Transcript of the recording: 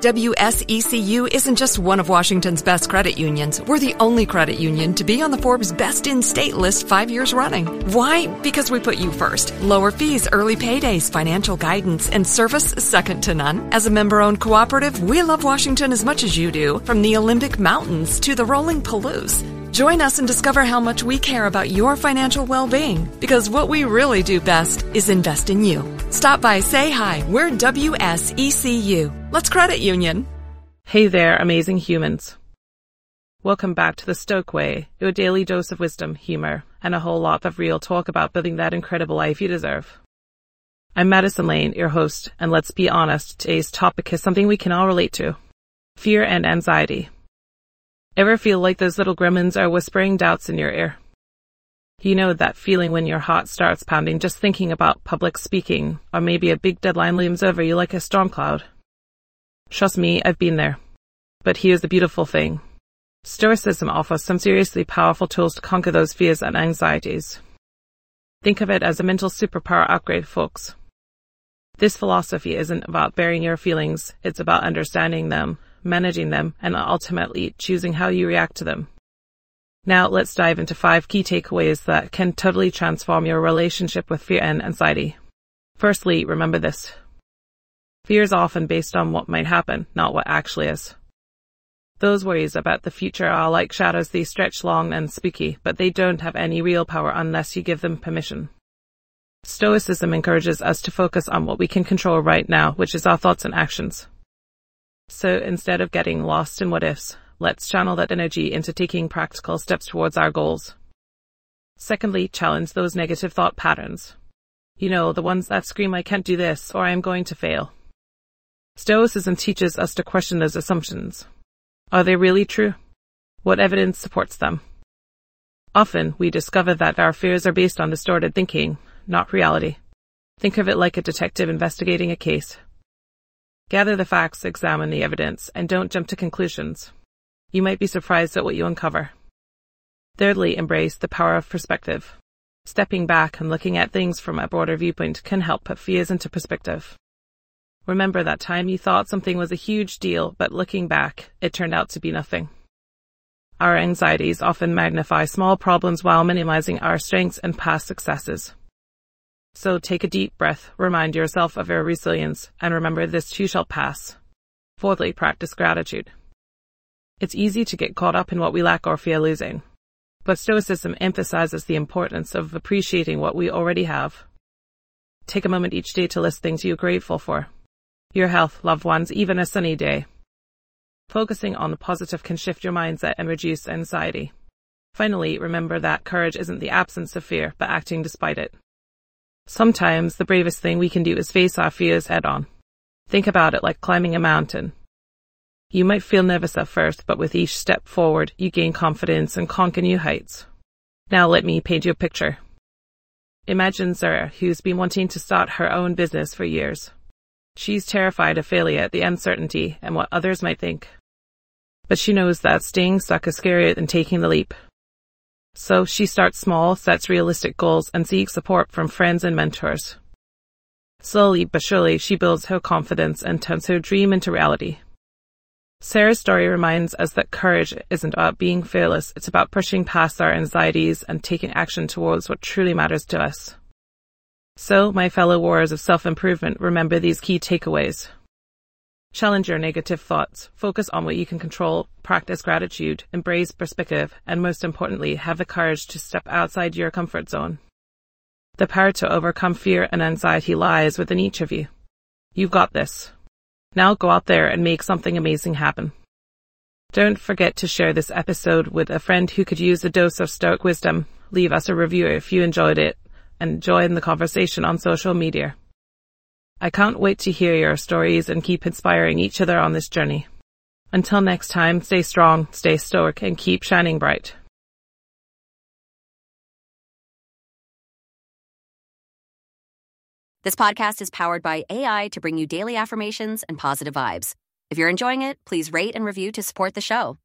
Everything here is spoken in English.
WSECU isn't just one of Washington's best credit unions. We're the only credit union to be on the Forbes Best in State list 5 years running. Why? Because we put you first. Lower fees, early paydays, financial guidance, and service second to none. As a member-owned cooperative, we love Washington as much as you do, from the Olympic Mountains to the rolling Palouse. Join us and discover how much we care about your financial well-being, because what we really do best is invest in you. Stop by, say hi. We're WSECU. Let's credit union. Hey there, amazing humans. Welcome back to the Stoic Way, your daily dose of wisdom, humor, and a whole lot of real talk about building that incredible life you deserve. I'm Madison Lane, your host, and let's be honest, today's topic is something we can all relate to. Fear and anxiety. Ever feel like those little gremlins are whispering doubts in your ear? You know that feeling when your heart starts pounding just thinking about public speaking, or maybe a big deadline looms over you like a storm cloud. Trust me, I've been there. But here's the beautiful thing. Stoicism offers some seriously powerful tools to conquer those fears and anxieties. Think of it as a mental superpower upgrade, folks. This philosophy isn't about burying your feelings, it's about understanding them, managing them, and ultimately choosing how you react to them. Now let's dive into 5 key takeaways that can totally transform your relationship with fear and anxiety. Firstly, remember this. Fear is often based on what might happen, not what actually is. Those worries about the future are like shadows. They stretch long and spooky, but they don't have any real power unless you give them permission. Stoicism encourages us to focus on what we can control right now, which is our thoughts and actions. So instead of getting lost in what-ifs, let's channel that energy into taking practical steps towards our goals. Secondly, challenge those negative thought patterns. You know, the ones that scream, I can't do this, or I'm going to fail. Stoicism teaches us to question those assumptions. Are they really true? What evidence supports them? Often, we discover that our fears are based on distorted thinking, not reality. Think of it like a detective investigating a case. Gather the facts, examine the evidence, and don't jump to conclusions. You might be surprised at what you uncover. Thirdly, embrace the power of perspective. Stepping back and looking at things from a broader viewpoint can help put fears into perspective. Remember that time you thought something was a huge deal, but looking back, it turned out to be nothing. Our anxieties often magnify small problems while minimizing our strengths and past successes. So take a deep breath, remind yourself of your resilience, and remember this too shall pass. Fourthly, practice gratitude. It's easy to get caught up in what we lack or fear losing, but Stoicism emphasizes the importance of appreciating what we already have. Take a moment each day to list things you're grateful for. Your health, loved ones, even a sunny day. Focusing on the positive can shift your mindset and reduce anxiety. Finally, remember that courage isn't the absence of fear, but acting despite it. Sometimes the bravest thing we can do is face our fears head on. Think about it like climbing a mountain. You might feel nervous at first, but with each step forward, you gain confidence and conquer new heights. Now let me paint you a picture. Imagine Sarah, who's been wanting to start her own business for years. She's terrified of failure, the uncertainty, and what others might think. But she knows that staying stuck is scarier than taking the leap. So she starts small, sets realistic goals, and seeks support from friends and mentors. Slowly but surely, she builds her confidence and turns her dream into reality. Sarah's story reminds us that courage isn't about being fearless, it's about pushing past our anxieties and taking action towards what truly matters to us. So, my fellow warriors of self-improvement, remember these key takeaways. Challenge your negative thoughts, focus on what you can control, practice gratitude, embrace perspective, and most importantly, have the courage to step outside your comfort zone. The power to overcome fear and anxiety lies within each of you. You've got this. Now go out there and make something amazing happen. Don't forget to share this episode with a friend who could use a dose of Stoic wisdom. Leave us a review if you enjoyed it, and join the conversation on social media. I can't wait to hear your stories and keep inspiring each other on this journey. Until next time, stay strong, stay stoic, and keep shining bright. This podcast is powered by AI to bring you daily affirmations and positive vibes. If you're enjoying it, please rate and review to support the show.